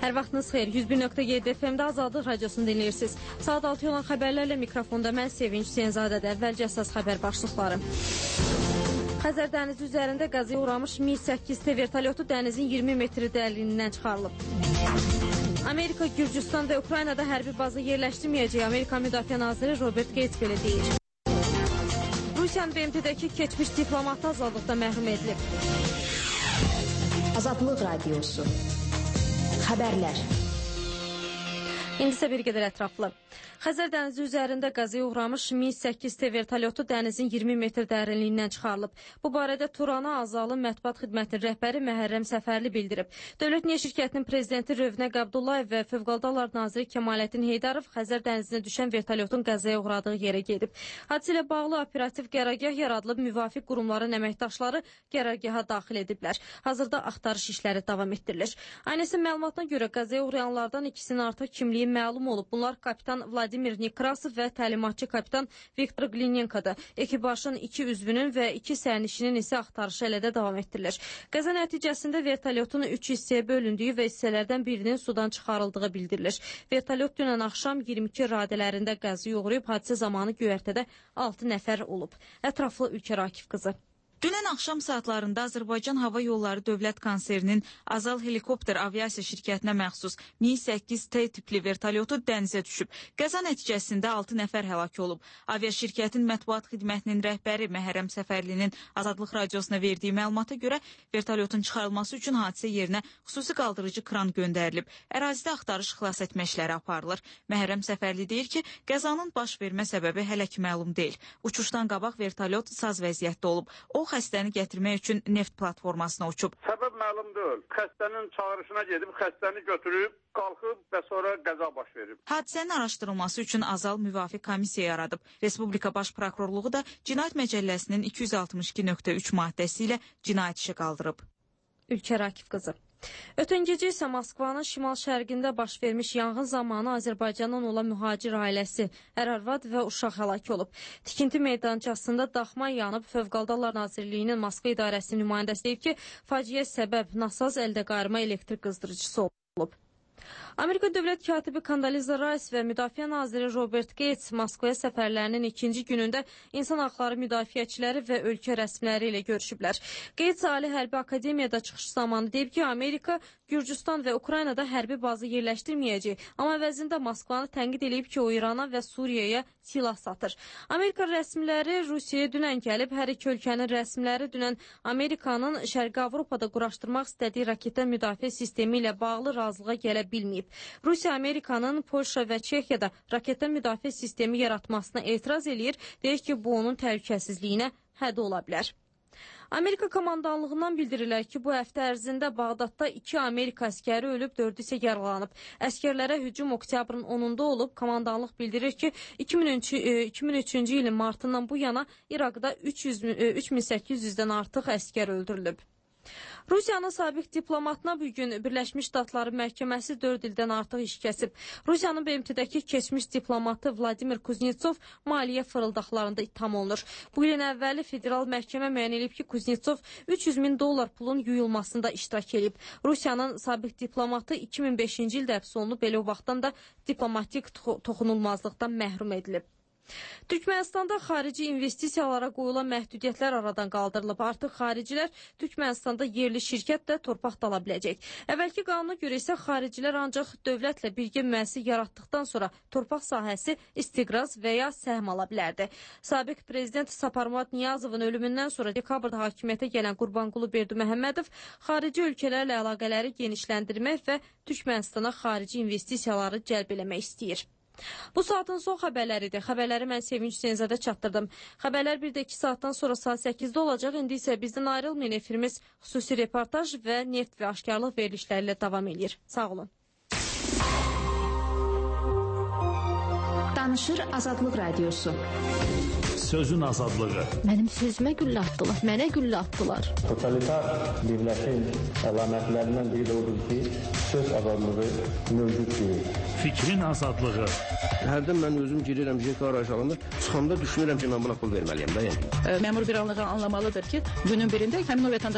Hər vaxtınız xeyir. 101.7 FM-də Azadlıq Radiosunu dinləyirsiniz. Saat 6 olan xəbərlərlə mikrofonda mən Sevinç Hüseynzadədə. Əvvəlcə əsas xəbər başlıqları. Xəzər dənizi üzərində qəzaya uğramış Mi-8T vertolyotu dənizin 20 metri dərinliyindən çıxarılıb. Amerika, Gürcüstan və Ukraynada hərbi bazı yerləşdirməyəcək. Amerika Müdafiə Naziri Robert Gates belə deyir. Rusiyanın BMT-dəki keçmiş diplomatı azadlıqda məhrum edilib. Azadlıq Radiosu. Xəbərlər. İndi isə bir qədər ətraflı. Xəzər dənizi üzərində qəzaya uğramış Mi-8T vertolyotu dənizin 20 metr dərinliyindən çıxarılıb. Bu barədə Turana Azalı Mətbuat Xidmətinin rəhbəri Məhərrəm Səfərli bildirib. Dövlət Niyə Şirkətinin prezidenti Rövnəq Abdullayev və Fövqəladə Hallar naziri Kəmaləddin Heydarov Xəzər dənizinə düşən vertolyotun qəzaya uğradığı yerə gedib. Hadisə ilə bağlı operativ qərargah yaradılıb, müvafiq qurumların əməkdaşları qərargaha daxil ediblər. Hazırda axtarış işləri davam etdirilir. Aynəsi məlumatına görə qəzaya uğrayanlardan ikisinin artıq kimliyi məlum olub. Bunlar kapitan Vladimir Nekrasov və təlimatçı kapitan Viktor Glinenko'dur. Ekipajın 2 üzvünün və 2 sərnişinin isə axtarışı hələ də davam etdirilir. Qəza nəticəsində vertolyotun 3 hissəyə bölündüyü və hissələrdən birinin sudan çıxarıldığı bildirilir. Vertolyot dünən axşam 22 radələrində qəzaya uğrayıb, hadisə zamanı göyərtədə 6 nəfər olub. Ətraflı Ülkər Akif qızı. Dünən axşam saatlarında Azərbaycan Hava Yolları Dövlət Konserinin Azal Helikopter Aviasiya şirkətinə məxsus Mi-8T tipli vertolyotu dənizə düşüb. Qəza nəticəsində 6 nəfər həlak olub. Aviaşirkətin mətbuat xidmətinin rəhbəri Məhərrəm Səfərlinin Azadlıq Radiosuna verdiyi məlumata görə vertolyotun çıxarılması üçün hadisə yerinə xüsusi qaldırıcı kran göndərilib. Ərazidə axtarış xilas etmə işləri aparılır. Məhərrəm Səfərli deyir ki, qəzanın baş vermə səbəbi hələ ki məlum deyil. Uçuşdan qabaq vertolyot saz vəziyyətdə olub. O xəstəni gətirmək üçün neft platformasına uçub. Səbəb məlum deyil. Xəstənin çağırışına gedib, xəstəni götürüb, qalxıb və sonra qəza baş verib. Hadisənin araşdırılması üçün Azal müvafiq komissiya yaradıb. Respublika Baş Prokurorluğu da Cinayət Məcəlləsinin 262.3 maddəsi ilə cinayət işi qaldırıb. Ülkər Akif qızı. Ötən gecə isə Moskvanın şimal-şərqində baş vermiş yanğın zamanı Azərbaycandan olan mühacir ailəsi, ər-arvad və uşaq həlak olub. Tikinti meydançasında daxma yanıb. Fövqəladə Hallar Nazirliyinin Moskva idarəsinin nümayəndəsi deyib ki, faciə səbəb nasaz əldə qayırma elektrik qızdırıcısı olub. Amerika Dövlət katibi Kondoliza Rice və Müdafiə naziri Robert Gates Moskvaya səfərlərinin ikinci günündə insan haqları müdafiəçiləri və ölkə rəsmiləri ilə görüşüblər. Gates Ali Hərbi Akademiyada çıxış zamanı deyib ki, Amerika, Gürcüstan və Ukraynada hərbi bazı yerləşdirməyəcək, amma əvəzində Moskvanı tənqid edib ki, o İrana və Suriyaya silah satır. Amerika rəsmiləri Rusiyaya dünən gəlib, hər iki ölkənin rəsmiləri dünən Amerikanın Şərqi Avropada quraşdırmaq istədiyi raketdən müdafiə sistemi ilə bağlı razılığa gələ bilməyib. Rusiya Amerikanın Polşa və Çexiyada raketdən müdafiə sistemi yaratmasına etiraz eləyir, deyir ki, bu onun təhlükəsizliyinə hədd ola bilər. Amerika komandanlığından bildirirlər ki, bu həftə ərzində Bağdadda 2 Amerika əskəri ölüb, 4 isə yaralanıb. Əskərlərə hücum oktyabrın 10-da olub. Komandanlıq bildirir ki, 2003-cü ilin martından bu yana İraqda 3800-dən artıq əskər öldürülüb. Rusiyanın sabiq diplomatına bugün Birləşmiş Ştatların məhkəməsi 4 ildən artıq iş kəsib. Rusiyanın BMT-dəki keçmiş diplomatı Vladimir Kuznetsov maliyyə fırıldaqlarında ittiham olunur. Bu ilin əvvəli federal məhkəmə müəyyən edib ki, Kuznetsov $300.000 pulun yuyulmasında iştirak edib. Rusiyanın sabiq diplomatı 2005-ci ildə həbs olunub, belə o vaxtdan da diplomatik toxunulmazlıqdan məhrum edilib. Türkmenistanda xarici investisiyalara qoyulan məhdudiyyətlər aradan qaldırılıb. Artıq xaricilər Türkmenistanda yerli şirkətlə torpaq da ala biləcək. Əvvəlki qanuna görə isə xaricilər ancaq dövlətlə birgə müəssisə yaratdıqdan sonra torpaq sahəsi istiqraz və ya səhm ala bilərdi. Sabiq prezident Saparmurat Niyazovun ölümündən sonra dekabrda hakimiyyətə gələn Qurbanqulu Berdiməhəmmədov xarici ölkələrlə əlaqələri genişləndirmək və Türkmenistana xarici investisiyaları cəlb eləmək istəyir. Bu saatın son xəbərləridir. Xəbərləri mən Sevinç Hüseynzadə çatdırdım. Xəbərlər bir də 2 saatdan sonra saat 8-də olacaq. İndi isə bizdən ayrılmayın, efirimiz xüsusi reportaj və neft və aşkarlıq verilişləri ilə davam edir. Sağ olun. Danışır Azadlıq Radiosu. Sözün azadlığı. Mənim sözümə güllə atdılar, mənə güllə atdılar. Totalitar dövlətin əlamətlərindən biri də odur ki, söz azadlığı mövcud deyil. Fikrin azadlığı. Hərdən mən özüm girirəm JK araşlarında, çıxanda düşünürəm ki, mən buna pul verməliyəm də yəni. Məmur bir anlığa anlamalıdır ki, günün birində həmin o vətəndaş